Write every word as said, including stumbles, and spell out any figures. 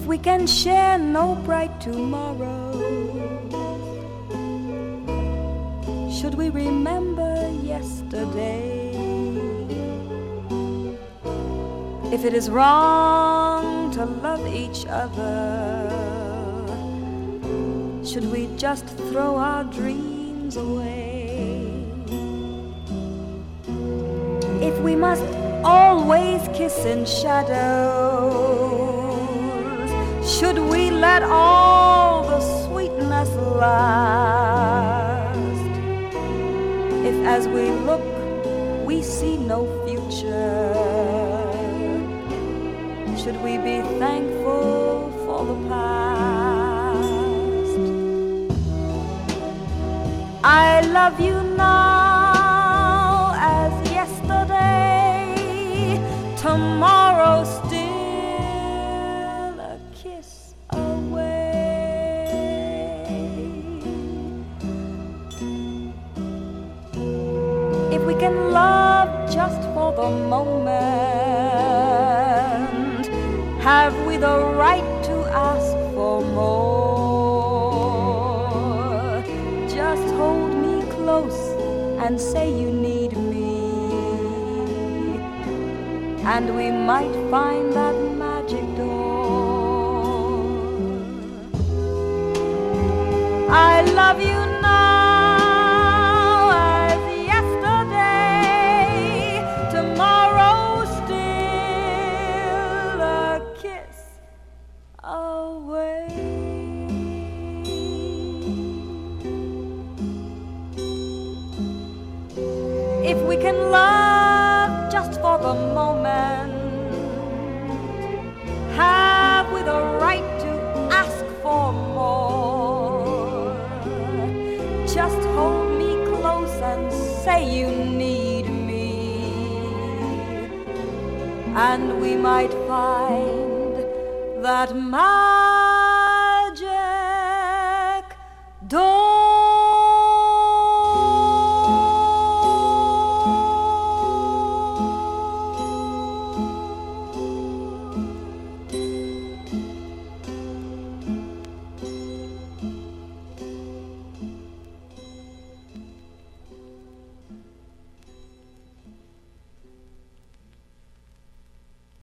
If we can share no bright tomorrow, should we remember yesterday? If it is wrong to love each other, should we just throw our dreams away? If we must always kiss in shadows, should we let all the sweetness last? If as we look we see no future, should we be thankful for the past? I love you now as yesterday, tomorrow still a kiss away. If we can love just for the moment, have we the right to ask for more? Just hold me close and say you need me, and we might find that magic door. I love you now as yesterday, tomorrow still a kiss away. If we can love just for the moment, have we the right to ask for more? Just hold me close and say you need me, and we might find that magic door.